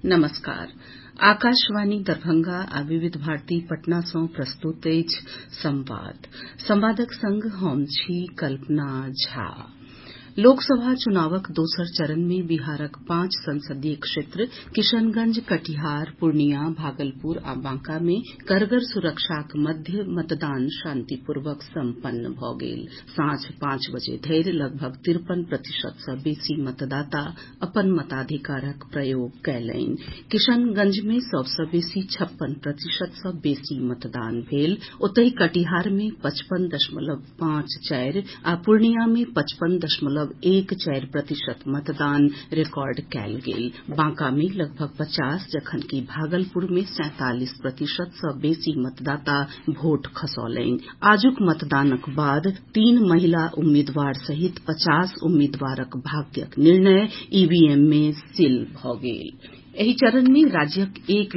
नमस्कार। आकाशवाणी दरभंगा आ विविध भारती पटना सँ प्रस्तुत अछि संवादक संग हम छी कल्पना झा। लोकसभा चुनावक दोसर चरण में बिहारक 5 संसदीय क्षेत्र किशनगंज, कटिहार, पूर्णिया, भागलपुर आ बांका में कड़गर सुरक्षाक मध्य मतदान शांतिपूर्वक संपन्न भऽ गेल। सांझ 5 बजे धरि लगभग 53% सँ बेसी मतदाता अपन मताधिकारक प्रयोग कयलनि। किशनगंज में सबसँ बेसी 56% सँ बेसी मतदान भेल। ओतहि कटिहार में 55.54 आ पूर्णिया में 55.14% मतदान रिकॉर्ड कयल गेल। बांका में लगभग 50 जखनकि भागलपुर में 47% सँ बेसी मतदाता भोट खसौलनि। आजुक मतदानक बाद 3 महिला उम्मीदवार सहित 50 उम्मीदवारक भाग्यक निर्णय ईवीएम में सील भऽ गेल। एहि चरण में राज्यक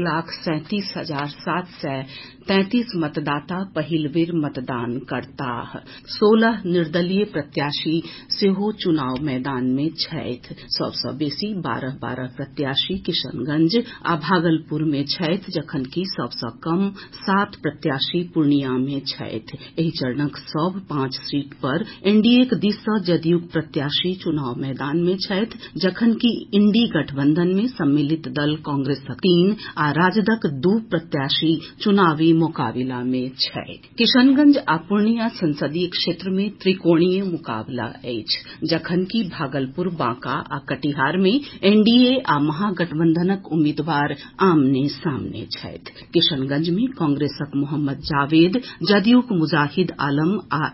1,37,733 मतदाता पहिल बेर मतदान करताह। 16 निर्दलीय प्रत्याशी सेहो चुनाव मैदान में छथि। सबसँ बेसी 12 प्रत्याशी किशनगंज आ भागलपुर में छथि, जखनकि सबसँ कम 7 प्रत्याशी पूर्णिया में छथि। एहि चरणक सभ 5 सीट पर एनडीएक दिस सँ जदयूक प्रत्याशी चुनाव मैदान में छथि, जखनकि इंडी गठबंधन में सम्मिलित दल कांग्रेसक 3 आ राजदक 2 प्रत्याशी चुनावी मुकाबिला में छथि। किशनगंज आ पूर्णिया संसदीय क्षेत्र में त्रिकोणीय मुकाबला अछि, जखनकि भागलपुर, बांका आ कटिहार में एनडीए आ महागठबंधनक उम्मीदवार आमने सामने छथि। किशनगंज में कांग्रेसक मोहम्मद जावेद, जदयूक मुजाहिद आलम आ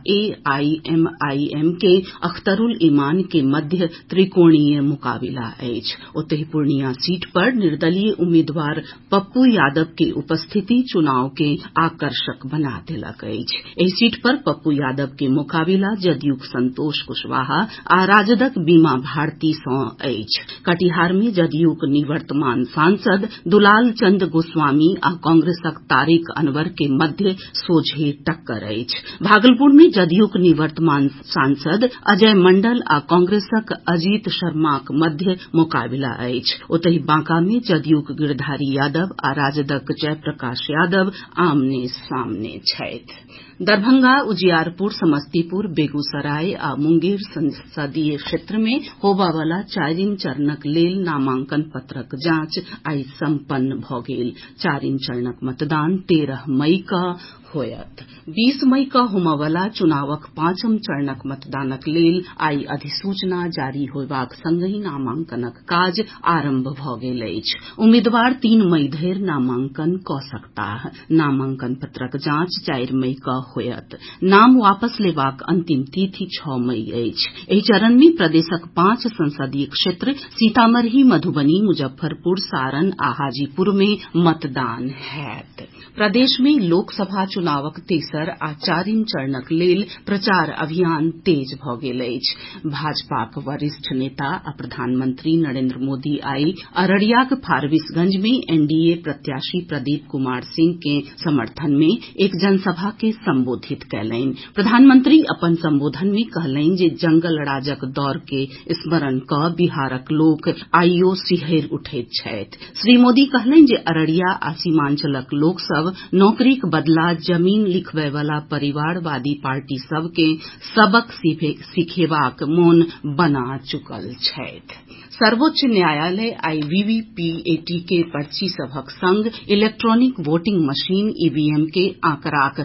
एआईएमआईएम के अख्तरुल इमान के मध्य त्रिकोणीय मुकाबिला अछि। ओतहि पूर्णिया सीट पर निर्दलीय उम्मीदवार पप्पू यादव के उपस्थिति चुनाव के आकर्षक बना देलक अछि। एहि सीट पर पप्पू यादव के मुकाबिला जदयूक संतोष कुशवाहा आ राजदक बीमा भारती सँ अछि। कटिहार में जदयूक निवर्तमान सांसद दुलाल चंद गोस्वामी आ कांग्रेसक तारिक अनवर के मध्य सोझे टक्कर अछि। भागलपुर में जदयूक निवर्तमान सांसद अजय मंडल आ कांग्रेसक अजीत शर्माक मध्य मुकाबिला अछि। ओतहि बांका में जदयूक गिरधारी यादव आ राजदक जयप्रकाश यादव आमने सामने छथि। दरभंगा, उजियारपुर, समस्तीपुर, बेगूसराय आ मुंगेर संसदीय क्षेत्र में होबयवला 4 चरणक लेल नामांकन पत्रक जांच आइ संपन्न भऽ गेल। 4 चरणक मतदान 13 मई कऽ होयत। 20 मई कऽ होमयवला चुनावक 5म चरणक मतदानक लेल आइ अधिसूचना जारी होयबाक संगहि नामांकनक काज आरंभ भऽ गेल अछि। उम्मीदवार 3 मई धरि नामांकन कऽ सकताह। नामांकन पत्रक जांच 4 मई कऽ होयत। नाम वापस लेबाक अंतिम तिथि 6 मई अछि। एहि चरण में प्रदेशक 5 संसदीय क्षेत्र सीतामढ़ी, मधुबनी, मुजफ्फरपुर, सारण आ हाजीपुर में मतदान होयत। प्रदेश में लोकसभा चुनावक तेसर आ 4म चरणक लेल प्रचार अभियान तेज भऽ गेल अछि। भाजपाक वरिष्ठ नेता आ प्रधानमंत्री नरेंद्र मोदी आइ अररियाक फारबिसगंज में एनडीए प्रत्याशी प्रदीप कुमार सिंह के समर्थन में एक जनसभा के संबोधित कयलनि। प्रधानमंत्री अपन संबोधन में कहलनि जे जंगल राजक दौर के स्मरण कऽ बिहारक लोक आइयो सिहरि उठैत छथि। श्री मोदी कहलनि जे अररिया आ सीमांचलक लोक सभ नौकरीक बदला जमीन लिखबयवला परिवारवादी पार्टी सभ के सबक सिखेबाक मोन बना चुकल छथि। सर्वोच्च न्यायालय आइ वीवीपीएटी के पर्ची सभक संग इलेक्ट्रॉनिक वोटिंग मशीन ईवीएम के आंकड़ाक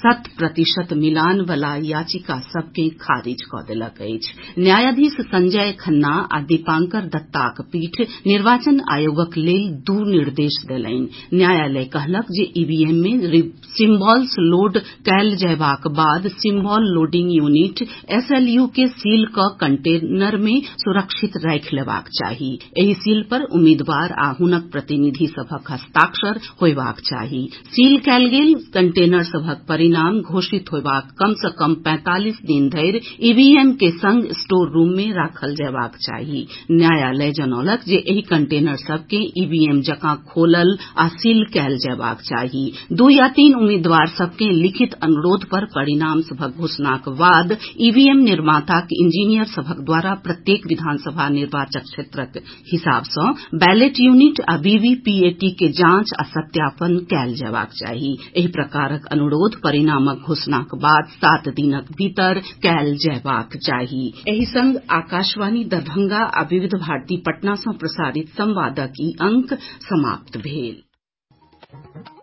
100% मिलान वला याचिका सभ के खारिज कऽ देलक अछि। न्यायाधीश संजय खन्ना आ दीपांकर दत्ताक पीठ निर्वाचन आयोगक लेल 2 निर्देश देलनि। न्यायालय कहलक जे ईवीएम में सिम्बॉल्स लोड कयल जयबाक बाद सिम्बॉल लोडिंग यूनिट एसएलयू के सील कऽ कंटेनर में सुरक्षित राखि लेबाक चाही। एहि सील पर उम्मीदवार आ हुनक प्रतिनिधि सभक हस्ताक्षर होयबाक चाही। सील कयल गेल कंटेनर सभक परिणाम घोषित होयबाक कम सँ कम 45 दिन धरि ईवीएम के संग स्टोर रूम में राखल जयबाक चाही। न्यायालय जनौलक जे एहि कंटेनर सभ के ईवीएम जकां खोलल आ सील कयल जयबाक चाही। 2 या 3 उम्मीदवार सभ के लिखित अनुरोध पर परिणाम सभक घोषणाक बाद ईवीएम निर्माताक इंजीनियर सभक द्वारा प्रत्येक विधानसभा निर्वाचन निर्वाचक क्षेत्रक हिसाब सँ बैलेट यूनिट आ वीवीपीएटी के जांच आ सत्यापन कयल जयबाक चाही। एहि प्रकारक अनुरोध परिणामक घोषणाक बाद 7 दिनक भीतर कयल जयबाक चाही। एहि संग आकाशवाणी दरभंगा आ विविध भारती पटना सँ प्रसारित संवादक ई अंक समाप्त भेल।